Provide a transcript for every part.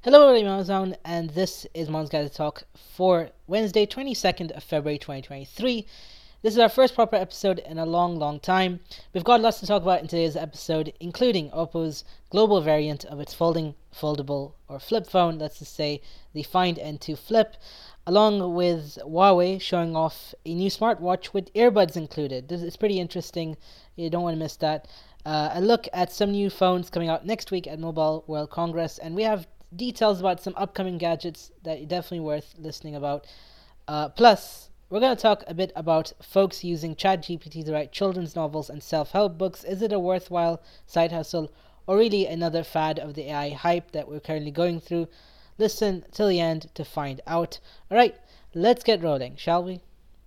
Hello, I'm Amazon, and this is Mom's Guide Talk for Wednesday, 22nd of February 2023. This is our first proper episode in a long time. We've got lots to talk about in today's episode, including Oppo's global variant of its foldable, or flip phone, let's just say the Find N2 Flip, along with Huawei showing off a new smartwatch with earbuds included. This is pretty interesting. You don't want to miss that. A look at some new phones coming out next week at Mobile World Congress, and we have details about some upcoming gadgets that are definitely worth listening about. Plus, we're going to talk a bit about folks using ChatGPT to write children's novels and self-help books. Is it a worthwhile side hustle or really another fad of the AI hype that we're currently going through? Listen till the end to find out. Alright, let's get rolling, shall we?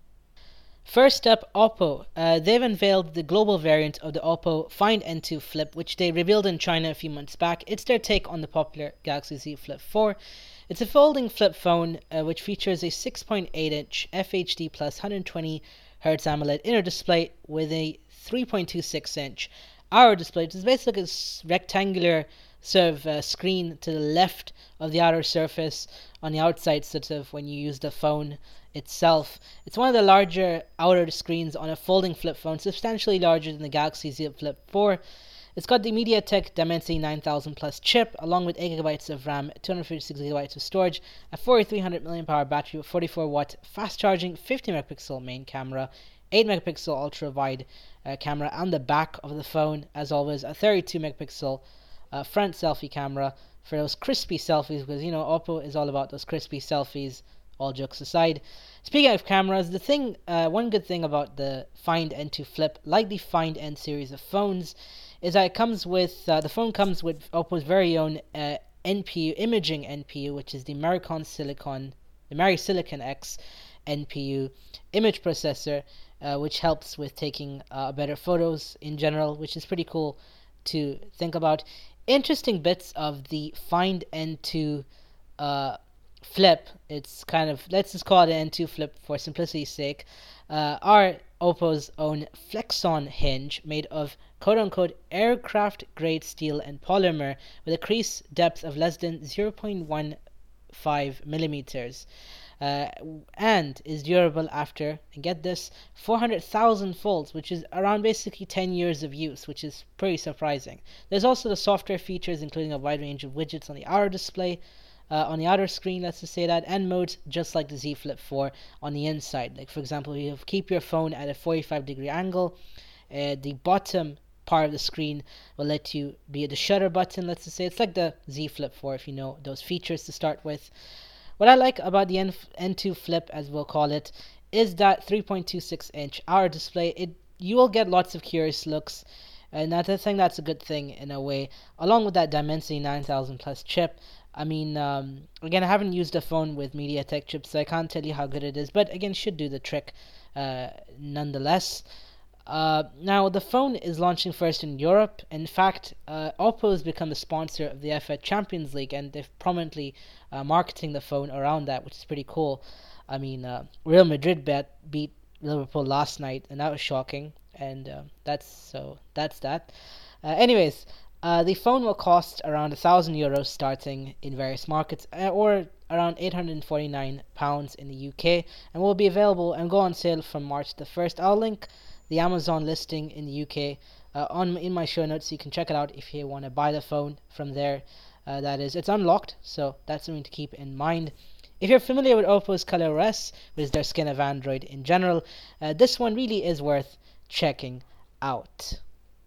First up, Oppo. They've unveiled the global variant of the Oppo Find N2 Flip, which they revealed in China a few months back. It's their take on the popular Galaxy Z Flip 4. It's a folding flip phone which features a 6.8-inch FHD plus 120Hz AMOLED inner display with a 3.26-inch outer display. It's basically a rectangular sort of screen to the left of the outer surface on the outside, sort of when you use the phone itself. It's one of the larger outer screens on a folding flip phone, substantially larger than the Galaxy Z Flip 4. It's got the MediaTek Dimensity 9000 Plus chip, along with 8GB of RAM, 256GB of storage, a 4300 mAh battery with 44-watt fast charging, 50MP main camera, 8MP ultra wide camera on the back of the phone, as always, a 32MP front selfie camera for those crispy selfies, because you know Oppo is all about those crispy selfies. All jokes aside, speaking of cameras, one good thing about the Find N2 Flip, like the Find N series of phones, is that it comes with the phone comes with Oppo's very own NPU imaging NPU, which is the MariSilicon X NPU image processor, which helps with taking better photos in general, which is pretty cool to think about. Interesting bits of the Find N2 Flip, it's kind of, let's just call it an N2 Flip for simplicity's sake, are Oppo's own Flexon hinge made of quote-unquote aircraft-grade steel and polymer with a crease depth of less than 0.15 millimeters, and is durable after, and get this, 400,000 folds, which is around basically 10 years of use, which is pretty surprising. There's also the software features, including a wide range of widgets on the outer display, on the outer screen, let's just say that, and modes just like the Z Flip 4 on the inside. Like, for example, you have keep your phone at a 45-degree angle. The bottom part of the screen will let you be at the shutter button, let's just say. It's like the Z Flip 4, if you know those features to start with. What I like about the N2 Flip, as we'll call it, is that 3.26-inch outer display. You will get lots of curious looks, and I think that's a good thing in a way, along with that Dimensity 9000 Plus chip. I mean, again, I haven't used a phone with MediaTek chips, so I can't tell you how good it is, but again, should do the trick nonetheless. Now, the phone is launching first in Europe. In fact, Oppo has become a sponsor of the F1 Champions League, and they're prominently marketing the phone around that, which is pretty cool. I mean, Real Madrid beat Liverpool last night, and that was shocking, and that's that. Anyways, the phone will cost around €1,000 starting in various markets, or around £849 in the UK, and will be available and go on sale from March the 1st. I'll link the Amazon listing in the UK in my show notes, so you can check it out if you want to buy the phone from there. That is, it's unlocked, so that's something to keep in mind. If you're familiar with Oppo's ColorOS, which is their skin of Android in general, this one really is worth checking out.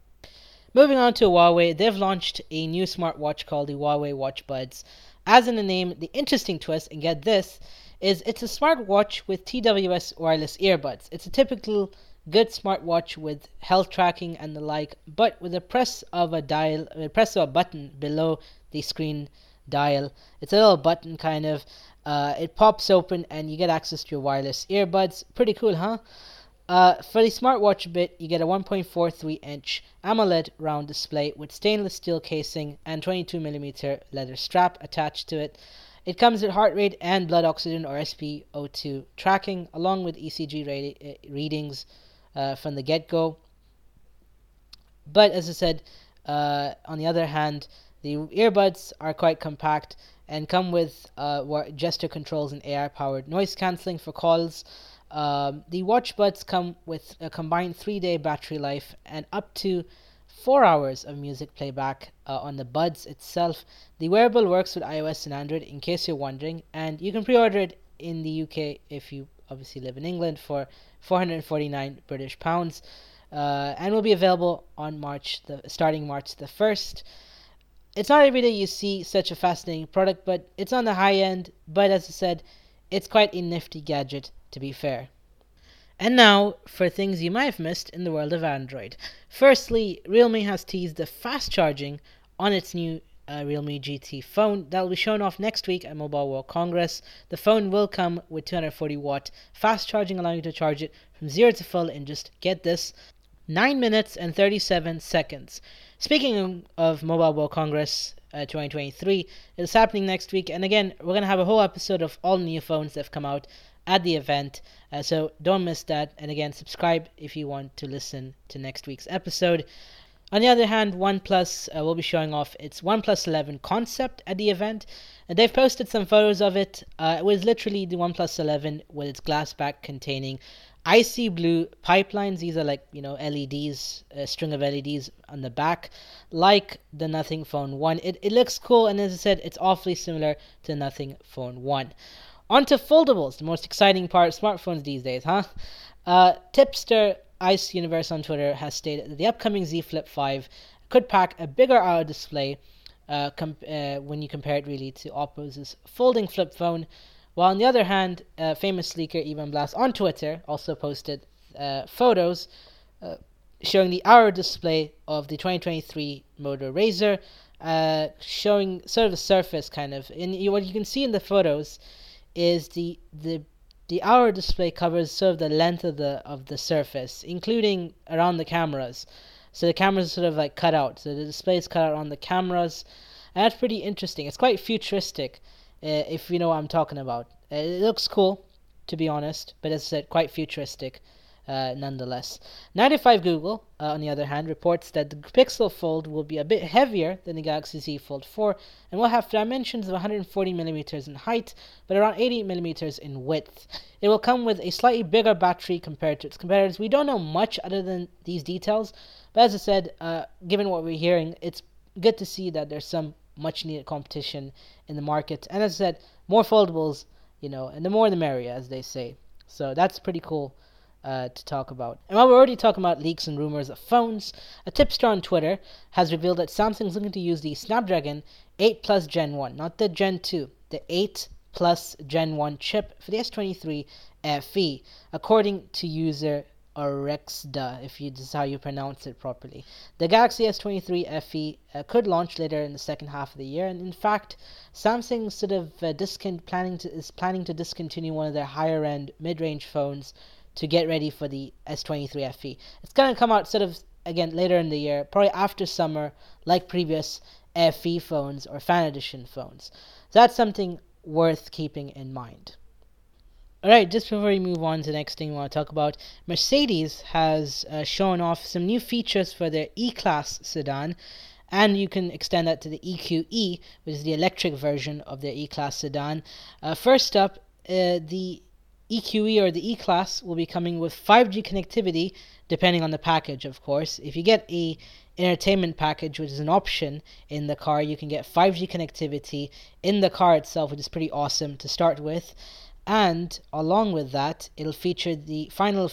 Moving on to Huawei, they've launched a new smartwatch called the Huawei Watch Buds. As in the name, the interesting twist, and get this, is it's a smartwatch with TWS wireless earbuds. It's a typical good smartwatch with health tracking and the like, but with a press of a button below the screen dial. It's a little button kind of. It pops open and you get access to your wireless earbuds. Pretty cool, huh? For the smartwatch bit, you get a 1.43-inch AMOLED round display with stainless steel casing and 22mm leather strap attached to it. It comes with heart rate and blood oxygen or SpO2 tracking, along with ECG readings from the get-go. But as I said, on the other hand, The earbuds are quite compact and come with gesture controls and AI-powered noise cancelling for calls. The watch buds come with a combined 3-day battery life and up to 4 hours of music playback on the buds itself. The wearable works with iOS and Android, in case you're wondering, and you can pre-order it in the UK if you obviously live in England for 449 British pounds, and will be available on starting March the 1st. It's not every day you see such a fascinating product, but it's on the high end. But as I said, it's quite a nifty gadget, to be fair. And now for things you might have missed in the world of Android. Firstly, Realme has teased the fast charging on its new Realme GT phone that will be shown off next week at Mobile World Congress. The phone will come with 240 watt fast charging, allowing you to charge it from 0 to full in just, get this, 9 minutes and 37 seconds. Speaking of Mobile World Congress 2023, it's happening next week, and again, we're going to have a whole episode of all the new phones that have come out at the event, so don't miss that. And again, subscribe if you want to listen to next week's episode. On the other hand, OnePlus will be showing off its OnePlus 11 concept at the event. And they've posted some photos of it. It was literally the OnePlus 11 with its glass back containing icy blue pipelines. These are like, LEDs, a string of LEDs on the back, like the Nothing Phone 1. It looks cool, and as I said, it's awfully similar to Nothing Phone 1. On to foldables, the most exciting part of smartphones these days, huh? Tipster Ice Universe on Twitter has stated that the upcoming Z Flip 5 could pack a bigger OLED display when you compare it really to Oppo's folding flip phone. While on the other hand, famous leaker Ivan Blass on Twitter also posted photos showing the hour display of the 2023 Moto Razr, showing sort of a surface kind of. And what you can see in the photos is the hour display covers sort of the length of the surface, including around the cameras. So the cameras are sort of like cut out. So the display is cut out on the cameras. And that's pretty interesting. It's quite futuristic, if you know what I'm talking about. It looks cool, to be honest, but as I said, quite futuristic nonetheless. 95 Google, on the other hand, reports that the Pixel Fold will be a bit heavier than the Galaxy Z Fold 4 and will have dimensions of 140mm in height, but around 80mm in width. It will come with a slightly bigger battery compared to its competitors. We don't know much other than these details, but as I said, given what we're hearing, it's good to see that there's some much needed competition in the market. And as I said, more foldables, and the more the merrier, as they say. So that's pretty cool to talk about. And while we're already talking about leaks and rumors of phones, a tipster on Twitter has revealed that Samsung's looking to use the Snapdragon 8 Plus Gen 1, not the Gen 2, the 8 Plus Gen 1 chip for the S23 FE, according to user Orexda, if this is how you pronounce it properly. The Galaxy S23 FE could launch later in the second half of the year, and in fact, Samsung sort of is planning to discontinue one of their higher-end mid-range phones to get ready for the S23 FE. It's going to come out sort of, again, later in the year, probably after summer, like previous FE phones or Fan Edition phones. So that's something worth keeping in mind. Alright, just before we move on to the next thing we want to talk about, Mercedes has shown off some new features for their E-Class sedan, and you can extend that to the EQE, which is the electric version of their E-Class sedan. First up, the EQE or the E-Class will be coming with 5G connectivity, depending on the package, of course. If you get a entertainment package, which is an option in the car, you can get 5G connectivity in the car itself, which is pretty awesome to start with. And along with that, it'll feature the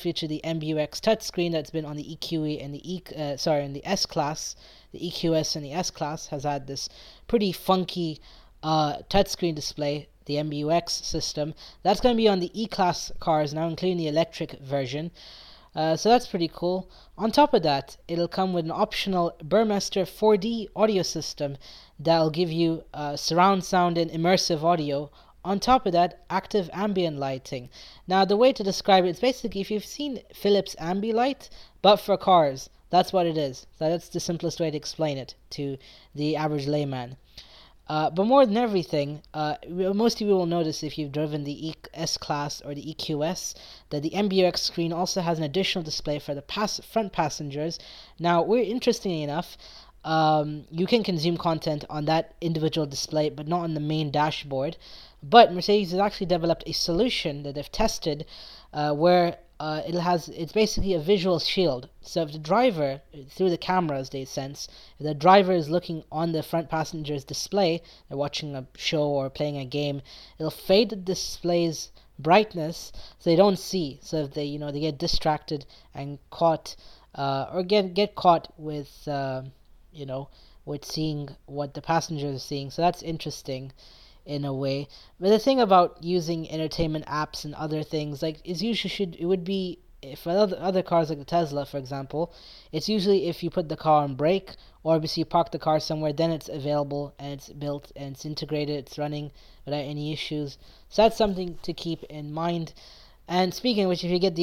MBUX touchscreen that's been on the EQE and in the S-Class. The EQS and the S-Class has had this pretty funky touchscreen display, the MBUX system. That's going to be on the E-Class cars now, including the electric version. So that's pretty cool. On top of that, it'll come with an optional Burmester 4D audio system that'll give you surround sound and immersive audio. On top of that, active ambient lighting. Now, the way to describe it is basically if you've seen Philips Ambilight, but for cars, that's what it is. So that's the simplest way to explain it to the average layman. But more than everything, most of you will notice if you've driven the S-Class or the EQS that the MBUX screen also has an additional display for the front passengers. Now, interestingly enough, you can consume content on that individual display, but not on the main dashboard. But Mercedes has actually developed a solution that they've tested, where it's basically a visual shield. So if the driver, through the cameras they sense, if the driver is looking on the front passenger's display, they're watching a show or playing a game, it'll fade the display's brightness so they don't see. So if they get distracted and caught, or get caught with with seeing what the passengers are seeing. So that's interesting in a way. But the thing about using entertainment apps and other things, like, is usually it would be, if other cars like the Tesla, for example, it's usually if you put the car on brake, or obviously you park the car somewhere, then it's available and it's built and it's integrated, it's running without any issues. So that's something to keep in mind. And speaking of which, if you get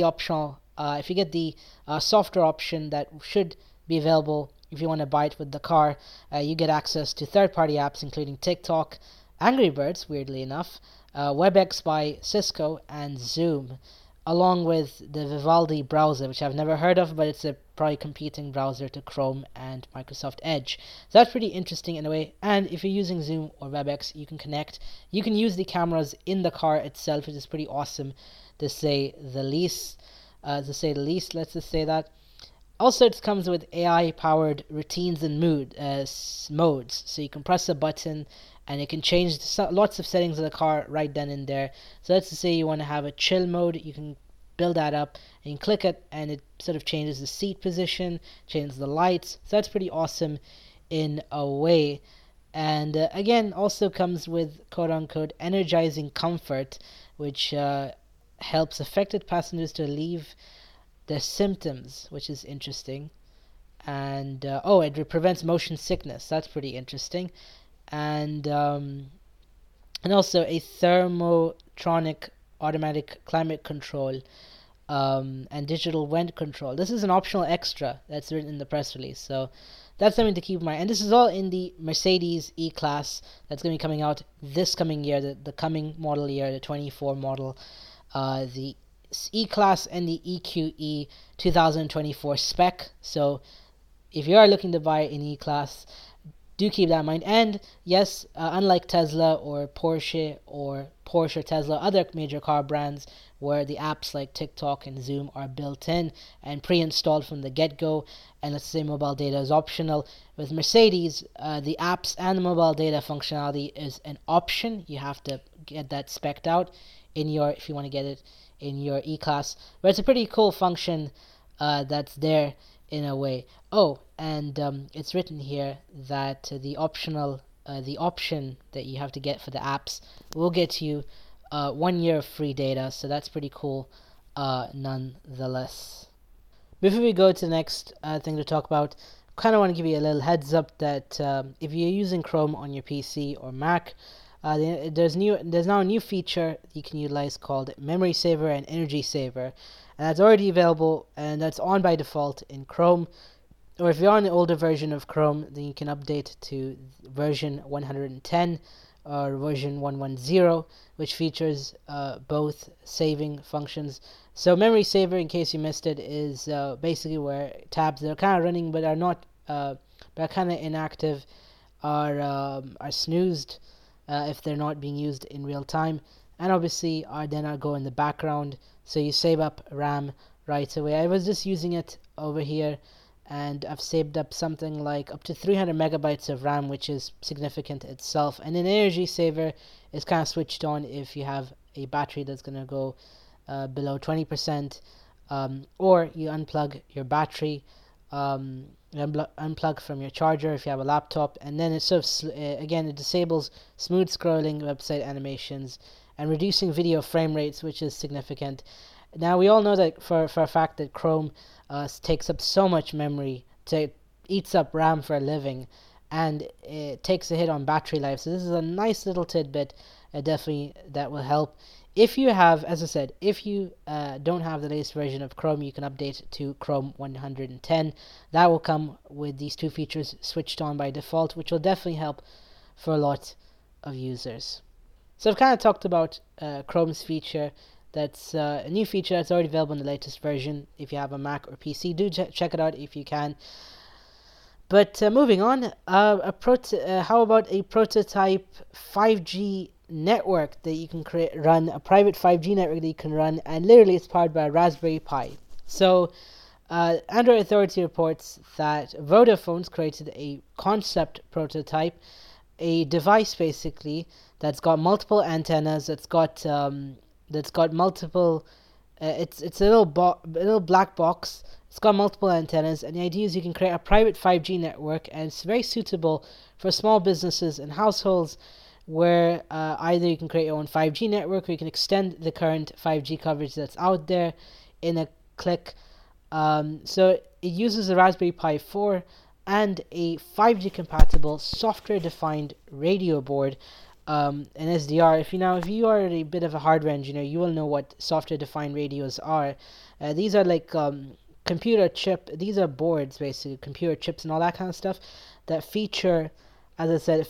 the software option that should be available if you want to buy it with the car, you get access to third-party apps including TikTok, Angry Birds, weirdly enough, WebEx by Cisco, and Zoom, along with the Vivaldi browser, which I've never heard of, but it's a probably competing browser to Chrome and Microsoft Edge. So that's pretty interesting in a way. And if you're using Zoom or WebEx, you can connect. You can use the cameras in the car itself, which is pretty awesome, to say the least. Let's just say that. Also, it comes with AI-powered routines and modes, so you can press a button and it can change lots of settings of the car right then and there. So let's say you want to have a chill mode, you can build that up and you click it and it sort of changes the seat position, changes the lights. So that's pretty awesome in a way. And again, also comes with quote-unquote energizing comfort, which helps affected passengers to relieve their symptoms, which is interesting. And it prevents motion sickness. That's pretty interesting. And also a thermotronic automatic climate control, and digital vent control. This is an optional extra that's written in the press release, so that's something to keep in mind. And this is all in the Mercedes E-Class that's going to be coming out this coming year, the coming model year, the 24 model, the E-Class and the EQE 2024 spec. So if you are looking to buy an E-Class, do keep that in mind. And yes, unlike Tesla or Porsche Tesla, other major car brands where the apps like TikTok and Zoom are built in and pre-installed from the get-go, and let's say mobile data is optional, with Mercedes, the apps and the mobile data functionality is an option. You have to get that spec'd out if you want to get it in your E-Class. But it's a pretty cool function that's there in a way. And it's written here that the option that you have to get for the apps will get you 1 year of free data, so that's pretty cool nonetheless. Before we go to the next thing to talk about, kind of want to give you a little heads up that if you're using Chrome on your PC or Mac, there's now a new feature you can utilize called Memory Saver and Energy Saver, and that's already available and that's on by default in Chrome. Or if you're on the older version of Chrome, then you can update to version 110 or version 110, which features both saving functions. So Memory Saver, in case you missed it, is basically where tabs that are kind of running but are not, but kind of inactive, are snoozed if they're not being used in real time, and obviously are go in the background, so you save up RAM right away. I was just using it over here, and I've saved up something like up to 300 megabytes of RAM, which is significant itself. And an energy saver is kind of switched on if you have a battery that's going to go below 20%, or you unplug your battery, unplug from your charger if you have a laptop, and then it sort of again, it disables smooth scrolling website animations and reducing video frame rates, which is significant. Now, we all know that for a fact that Chrome takes up so much memory, eats up RAM for a living, and it takes a hit on battery life. So this is a nice little tidbit, definitely that will help. If you have, as I said, if you don't have the latest version of Chrome, you can update to Chrome 110. That will come with these two features switched on by default, which will definitely help for a lot of users. So I've kind of talked about Chrome's feature. That's a new feature that's already available in the latest version. If you have a Mac or PC, do check it out if you can. But moving on, how about a prototype 5G network that you can run, a private 5G network that you can run, and literally it's powered by a Raspberry Pi. So, Android Authority reports that Vodafone's created a concept prototype, a device basically that's got multiple antennas, that's got multiple. It's a little black box. It's got multiple antennas, and the idea is you can create a private 5G network, and it's very suitable for small businesses and households, where either you can create your own 5G network, or you can extend the current 5G coverage that's out there in a click. So it uses a Raspberry Pi 4 and a 5G compatible software defined radio board, an SDR. If you are a bit of a hardware engineer, you will know what software defined radios are. These are like computer chip. These are boards basically, computer chips and all that kind of stuff that feature, as I said,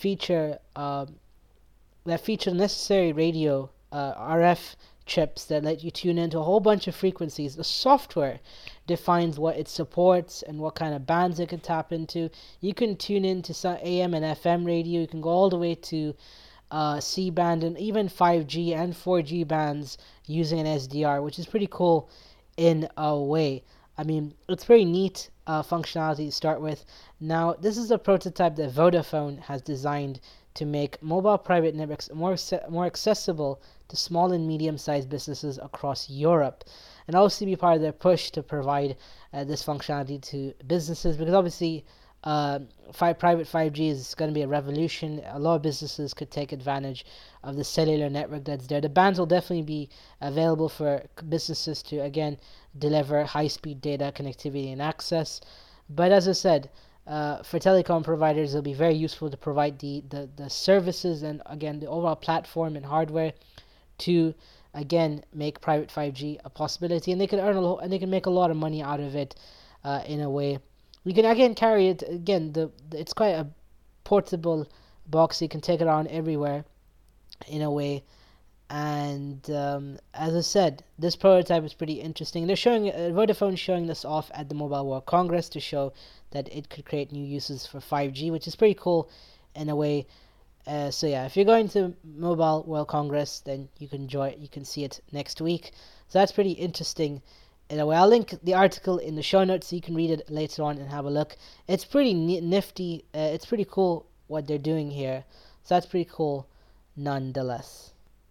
that feature necessary radio RF chips that let you tune into a whole bunch of frequencies. The software defines what it supports and what kind of bands it can tap into. You can tune into some AM and FM radio. You can go all the way to C band and even 5G and 4G bands using an SDR, which is pretty cool in a way. I mean, it's very neat functionality to start with. Now, this is a prototype that Vodafone has designed to make mobile private networks more accessible to small and medium-sized businesses across Europe, and also be part of their push to provide this functionality to businesses, because obviously private 5G is going to be a revolution. A lot of businesses could take advantage of the cellular network that's there. The bands will definitely be available for businesses to, again, deliver high-speed data connectivity and access. But as I said, for telecom providers, it'll be very useful to provide the services and, again, the overall platform and hardware to, again, make private 5G a possibility, and they can make a lot of money out of it in a way. You can again carry it. Again, it's quite a portable box. So you can take it around everywhere in a way. And as I said, this prototype is pretty interesting. They're showing Vodafone showing this off at the Mobile World Congress to show that it could create new uses for 5G, which is pretty cool in a way. So yeah, if you're going to Mobile World Congress, then you can enjoy it. You can see it next week. So that's pretty interesting in a way. I'll link the article in the show notes so you can read it later on and have a look. It's pretty nifty. It's pretty cool what they're doing here. So that's pretty cool nonetheless.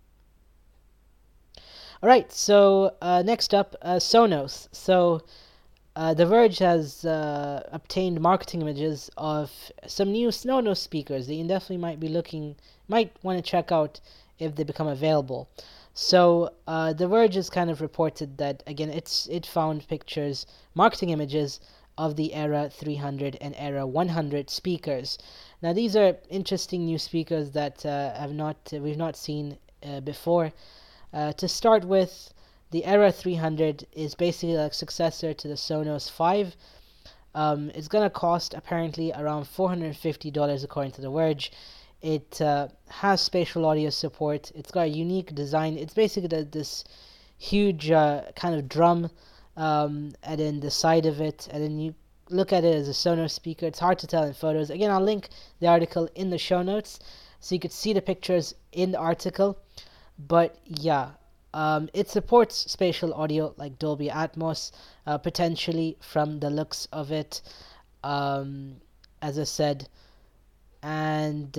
Alright, so next up, Sonos. So The Verge has obtained marketing images of some new Sonos speakers that you definitely might want to check out if they become available. So The Verge has kind of reported that, again, it found marketing images of the Era 300 and Era 100 speakers. Now these are interesting new speakers that we've not seen before. To start with, the Era 300 is basically a successor to the Sonos 5. It's going to cost apparently around $450 according to The Verge. It has spatial audio support. It's got a unique design. It's basically this huge kind of drum, and then the side of it, and then you look at it as a Sonos speaker. It's hard to tell in photos. Again, I'll link the article in the show notes so you could see the pictures in the article. But yeah, it supports spatial audio like Dolby Atmos, potentially from the looks of it, as I said. And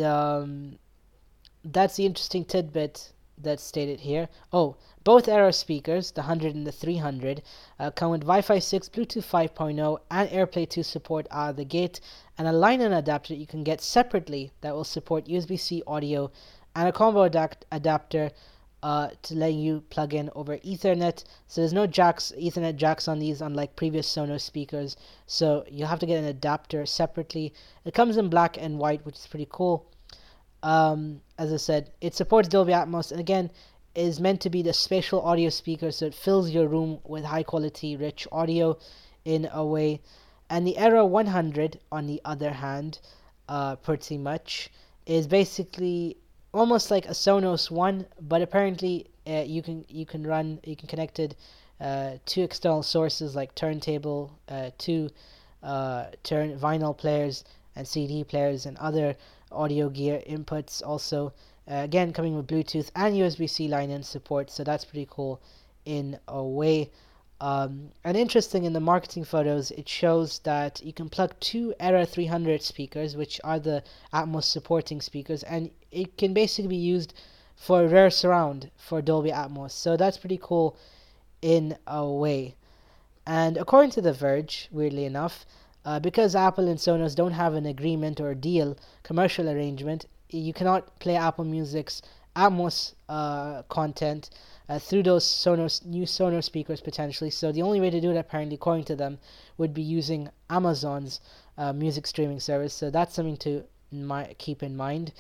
that's the interesting tidbit that's stated here. Oh, both Era speakers, the 100 and the 300, come with Wi-Fi 6, Bluetooth 5.0, and AirPlay 2 support out of the gate, and a line-in adapter you can get separately that will support USB-C audio, and a combo adapter to let you plug in over Ethernet. So there's no Ethernet jacks on these, unlike previous Sonos speakers. So you have to get an adapter separately. It comes in black and white, which is pretty cool. As I said, it supports Dolby Atmos, and again, is meant to be the spatial audio speaker, so it fills your room with high quality, rich audio in a way. And the Era 100, on the other hand, pretty much, is basically almost like a Sonos 1, but apparently you can connect it to external sources like turntable 2, turn vinyl players and CD players and other audio gear inputs also. Again, coming with Bluetooth and USB-C line-in support, so that's pretty cool in a way. And interesting, in the marketing photos, it shows that you can plug two Era 300 speakers, which are the Atmos supporting speakers, and it can basically be used for rare surround for Dolby Atmos. So that's pretty cool in a way. And according to The Verge, weirdly enough, because Apple and Sonos don't have an agreement or a deal, commercial arrangement, you cannot play Apple Music's Atmos content through those new Sonos speakers potentially. So the only way to do it, apparently, according to them, would be using Amazon's music streaming service. So that's something to keep in mind.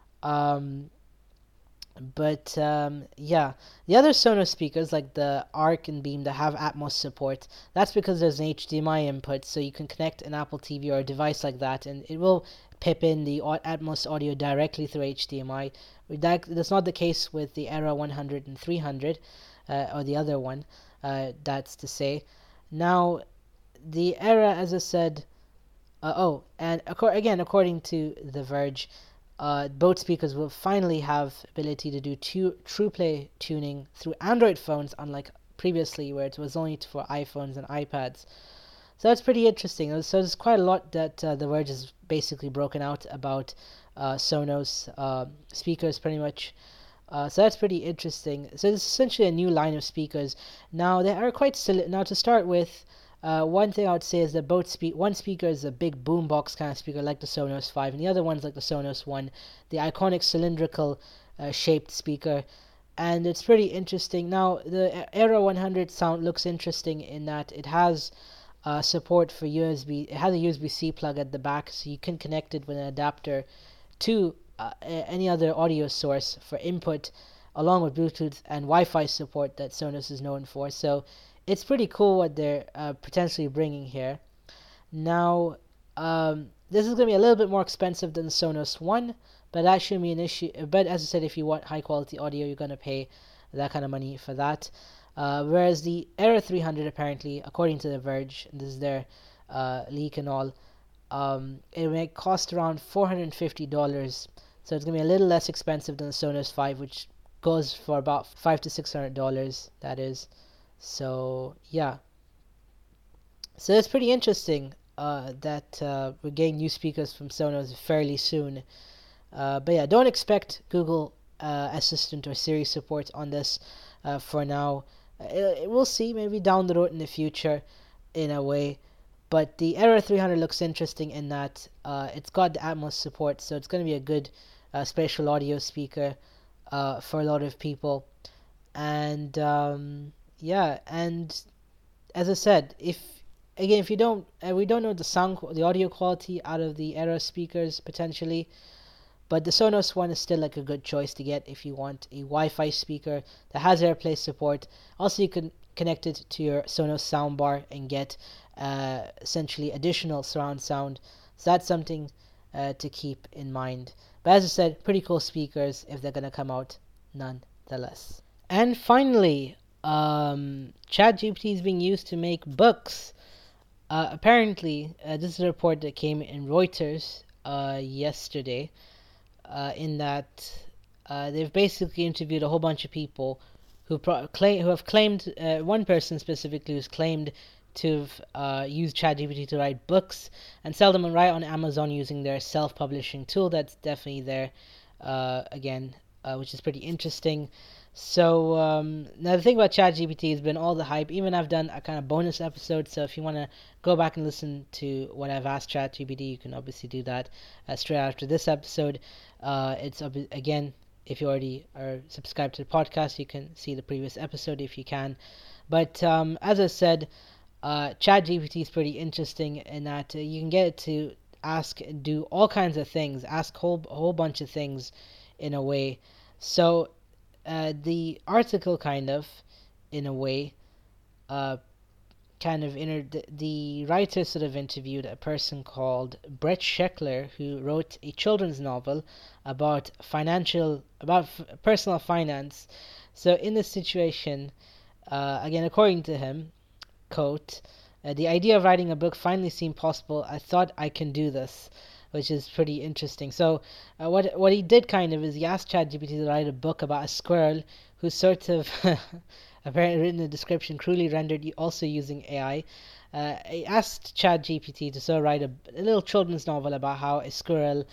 Yeah, the other Sonos speakers like the Arc and Beam that have Atmos support, that's because there's an HDMI input, so you can connect an Apple TV or a device like that, and it will pip in the Atmos audio directly through HDMI. That's not the case with the Era 100 and 300, or the other one, that's to say. Now, the Era, as I said, and according to The Verge, both speakers will finally have ability to do TruePlay tuning through Android phones, unlike previously where it was only for iPhones and iPads. So that's pretty interesting. So there's quite a lot that The Verge has basically broken out about Sonos speakers, pretty much. So that's pretty interesting. So this is essentially a new line of speakers. Now they are quite now to start with. One thing I would say is that one speaker is a big boombox kind of speaker like the Sonos 5, and the other one's like the Sonos 1, the iconic cylindrical shaped speaker, and it's pretty interesting. Now, the Era 100 sound looks interesting in that it has support for USB. It has a USB-C plug at the back, so you can connect it with an adapter to any other audio source for input, along with Bluetooth and Wi-Fi support that Sonos is known for. So it's pretty cool what they're potentially bringing here. Now, this is going to be a little bit more expensive than the Sonos 1, but that shouldn't be an issue. But as I said, if you want high quality audio, you're going to pay that kind of money for that. Whereas the Era 300, apparently, according to The Verge, this is their leak and all, it may cost around $450. So it's going to be a little less expensive than the Sonos 5, which goes for about $500 to $600, that is. So yeah, so it's pretty interesting that we're getting new speakers from Sonos fairly soon. But yeah, don't expect Google Assistant or Siri support on this for now. We'll see, maybe down the road in the future, in a way. But the Era 300 looks interesting in that it's got the Atmos support, so it's going to be a good spatial audio speaker for a lot of people. And yeah, and as I said, if you don't, we don't know the audio quality out of the Era speakers potentially, but the Sonos one is still like a good choice to get if you want a Wi-Fi speaker that has AirPlay support. Also, you can connect it to your Sonos soundbar and get essentially additional surround sound. So that's something to keep in mind. But as I said, pretty cool speakers if they're gonna come out nonetheless. And finally, ChatGPT is being used to make books. Apparently, this is a report that came in Reuters yesterday, in that they've basically interviewed a whole bunch of people who have claimed, one person specifically who's claimed to have used ChatGPT to write books and sell them right on Amazon using their self-publishing tool. That's definitely there, again, which is pretty interesting. So now the thing about ChatGPT has been all the hype. Even I've done a kind of bonus episode, so if you want to go back and listen to what I've asked ChatGPT, you can obviously do that straight after this episode. It's again, if you already are subscribed to the podcast, you can see the previous episode if you can. But as I said, ChatGPT is pretty interesting in that you can get it to do all kinds of things, ask a whole bunch of things in a way. So the article kind of, in a way, the writer sort of interviewed a person called Brett Sheckler, who wrote a children's novel about personal finance. So in this situation, again, according to him, quote, The idea of writing a book finally seemed possible. I thought I can do this, which is pretty interesting. So, what he did kind of is he asked ChatGPT to write a book about a squirrel who sort of apparently written a description cruelly rendered, also using AI. I asked ChatGPT to sort of write a little children's novel about how a squirrel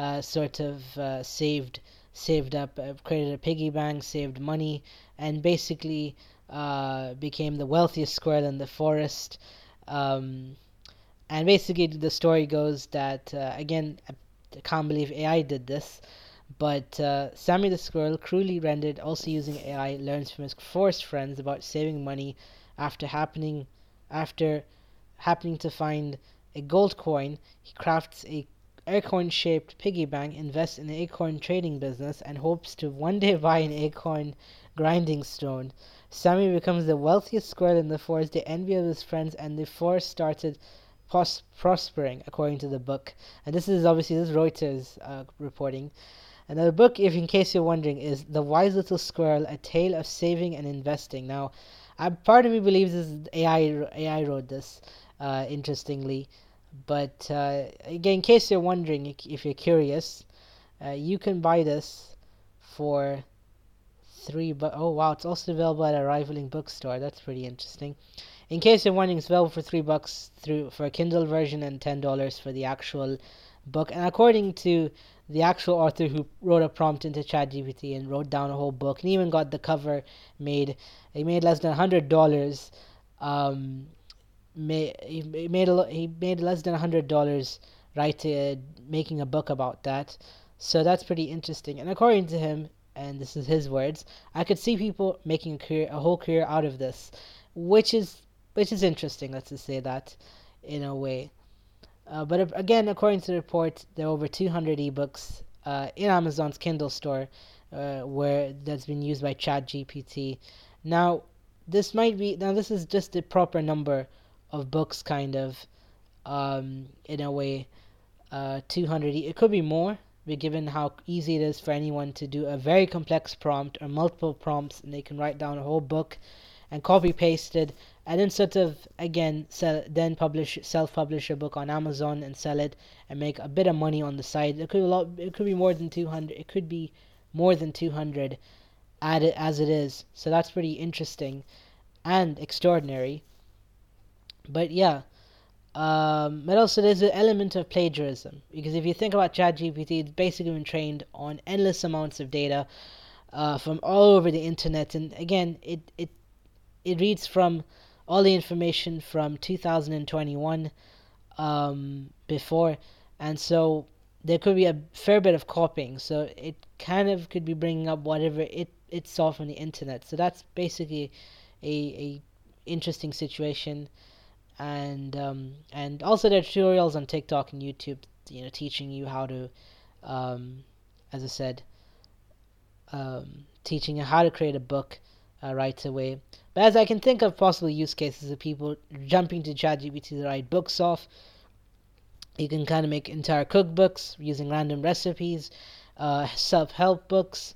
saved up, created a piggy bank, saved money, and basically became the wealthiest squirrel in the forest. Um, and basically, the story goes that again, I can't believe AI did this, but Sammy the squirrel, cruelly rendered, also using AI, learns from his forest friends about saving money after after happening to find a gold coin. He crafts a acorn shaped piggy bank, invests in the acorn trading business, and hopes to one day buy an acorn grinding stone. Sammy becomes the wealthiest squirrel in the forest, the envy of his friends, and the forest started prospering, according to the book. And this is Reuters reporting. And the book, if in case you're wondering, is The Wise Little Squirrel: A Tale of Saving and Investing. Now, part of me believes this is AI wrote this, interestingly. But again, in case you're wondering, if you're curious, you can buy this for oh wow, it's also available at a rivaling bookstore. That's pretty interesting. In case you're wondering, it's available for $3 for a Kindle version and $10 for the actual book. And according to the actual author who wrote a prompt into ChatGPT and wrote down a whole book and even got the cover made, he made less than $100. He made less than $100 making a book about that. So that's pretty interesting. And according to him, and this is his words, I could see people making a whole career out of this, which is interesting. Let's just say that, in a way. But again, according to the report, there are over 200 ebooks in Amazon's Kindle store, where that's been used by ChatGPT. Now, this is just the proper number of books, kind of, in a way. 200. It could be more, but given how easy it is for anyone to do a very complex prompt or multiple prompts, and they can write down a whole book and copy paste it, and then sort of again self-publish a book on Amazon and sell it and make a bit of money on the side. It could be more than 200. It could be more than 200 at it as it is. So that's pretty interesting and extraordinary. But yeah, but also there's an element of plagiarism, because if you think about ChatGPT, it's basically been trained on endless amounts of data from all over the internet, and again, it reads from all the information from 2021 before, and so there could be a fair bit of copying. So it kind of could be bringing up whatever it saw from the internet. So that's basically a interesting situation. And also there are tutorials on TikTok and YouTube, teaching you how to, as I said, teaching you how to create a book right away. But as I can think of possible use cases of people jumping to ChatGPT to write books off, you can kind of make entire cookbooks using random recipes, self-help books,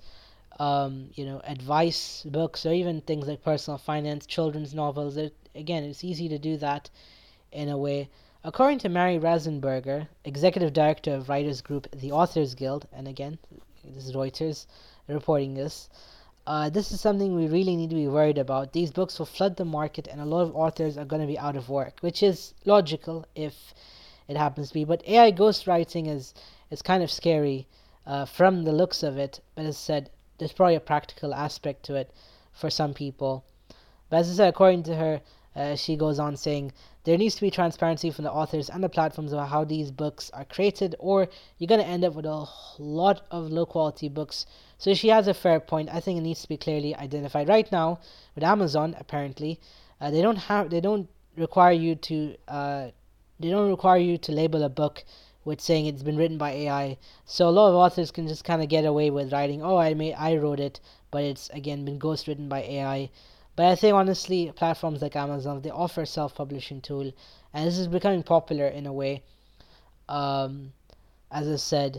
advice books, or even things like personal finance, children's novels. Again, it's easy to do that in a way. According to Mary Rasenberger, executive director of writers group The Authors Guild, and again, this is Reuters reporting this, this is something we really need to be worried about. These books will flood the market, and a lot of authors are going to be out of work, which is logical if it happens to be. But AI ghostwriting is kind of scary from the looks of it. But as I said, there's probably a practical aspect to it for some people. But as I said, according to her, she goes on saying, there needs to be transparency from the authors and the platforms about how these books are created, or you're going to end up with a lot of low quality books. So she has a fair point. I think it needs to be clearly identified. Right now, with Amazon, apparently, they don't require you to label a book with saying it's been written by AI. So a lot of authors can just kind of get away with writing, oh, I wrote it, but it's again been ghost written by AI. But I think honestly, platforms like Amazon, they offer a self-publishing tool, and this is becoming popular in a way. As I said,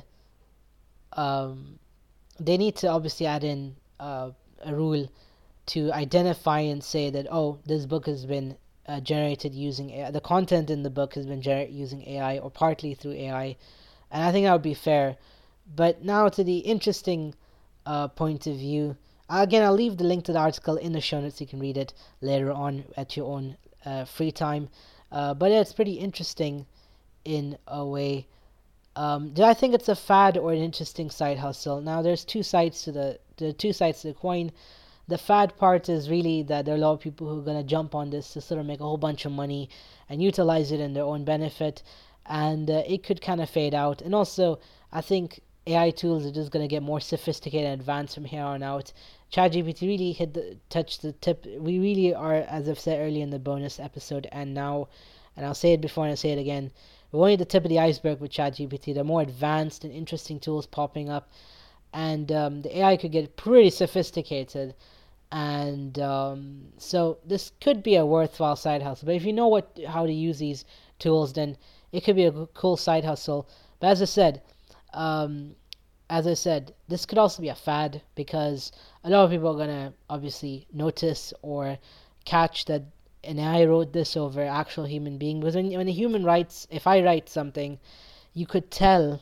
they need to obviously add in a rule to identify and say that, oh, this book has been generated using AI. The content in the book has been generated using AI or partly through AI, and I think that would be fair. But now to the interesting point of view. Again, I'll leave the link to the article in the show notes. You can read it later on at your own free time. But yeah, it's pretty interesting in a way. Do I think it's a fad or an interesting side hustle? Now, there's two sides to the coin. The fad part is really that there are a lot of people who are going to jump on this to sort of make a whole bunch of money and utilize it in their own benefit, and it could kind of fade out. And also, I think AI tools are just going to get more sophisticated and advanced from here on out. ChatGPT really touched the tip. We really are, as I've said earlier in the bonus episode, and now, and I'll say it before and I'll say it again, we're only at the tip of the iceberg with ChatGPT. There are more advanced and interesting tools popping up, and the AI could get pretty sophisticated. And so this could be a worthwhile side hustle. But if you know how to use these tools, then it could be a cool side hustle. But um, as I said, this could also be a fad because a lot of people are gonna obviously notice or catch that an AI wrote this over actual human being. Because when a human writes, if I write something, you could tell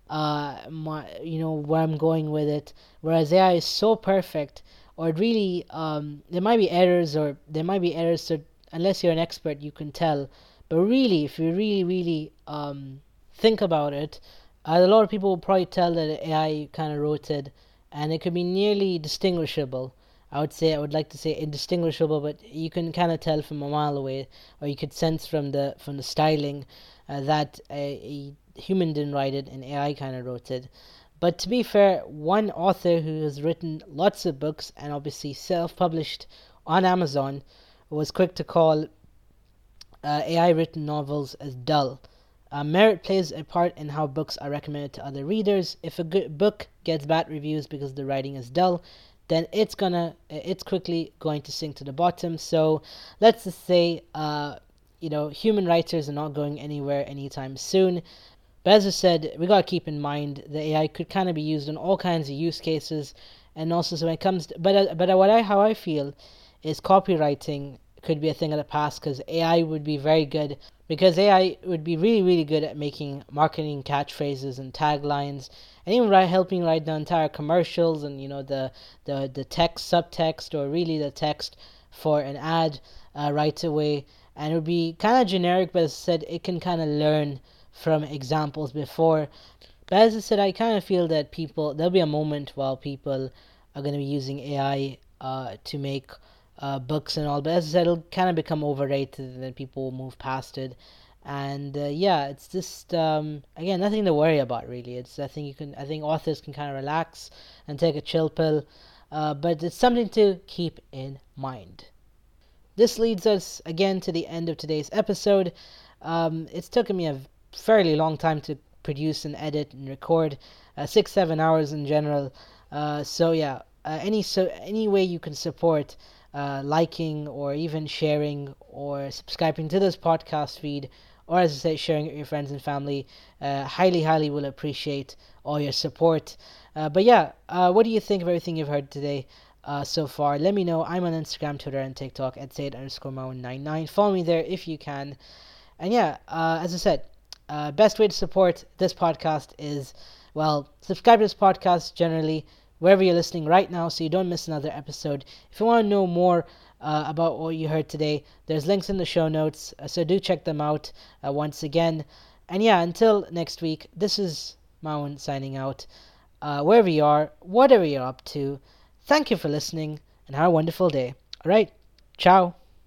where I'm going with it. Whereas AI is so perfect, or it really there might be errors, so unless you're an expert you can tell. But really, if you really think about it, a lot of people will probably tell that AI kind of wrote it, and it could be nearly distinguishable. I would like to say indistinguishable, but you can kind of tell from a mile away, or you could sense from the styling that a human didn't write it, and AI kind of wrote it. But to be fair, one author who has written lots of books and obviously self-published on Amazon was quick to call AI-written novels as dull. Merit plays a part in how books are recommended to other readers. If a good book gets bad reviews because the writing is dull, then it's quickly going to sink to the bottom. So let's just say, human writers are not going anywhere anytime soon. But as I said, we gotta keep in mind the AI could kind of be used in all kinds of use cases, and also so when it comes to, how I feel is copywriting could be a thing of the past because AI would be very good, because AI would be really good at making marketing catchphrases and taglines, and even helping write the entire commercials and the text, subtext, or really the text for an ad right away. And it would be kind of generic, but as I said, it can kind of learn from examples before. But as I said, I kind of feel that there'll be a moment while people are going to be using AI to make books and all. But as I said, it'll kind of become overrated, and then people will move past it. And it's just again, nothing to worry about really. I think authors can kind of relax and take a chill pill, but it's something to keep in mind. This leads us again to the end of today's episode. It's taken me a fairly long time to produce and edit and record, 6-7 hours in general. Any way you can support, liking or even sharing or subscribing to this podcast feed, or as I say, sharing it with your friends and family, highly will appreciate all your support. What do you think of everything you've heard today so far? Let me know. I'm on Instagram, Twitter, and TikTok at Said_Marwan99. Follow me there if you can. And as I said, best way to support this podcast is, subscribe to this podcast generally, wherever you're listening right now, so you don't miss another episode. If you want to know more about what you heard today, there's links in the show notes, so do check them out once again. And until next week, this is Marwan signing out. Wherever you are, whatever you're up to, thank you for listening, and have a wonderful day. Alright, ciao.